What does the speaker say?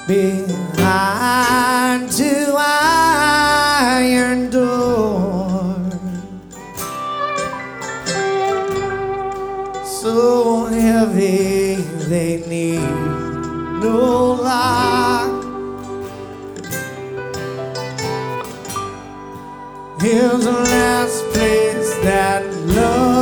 behind two iron doors, so heavy they need no lock. Here's the last place that love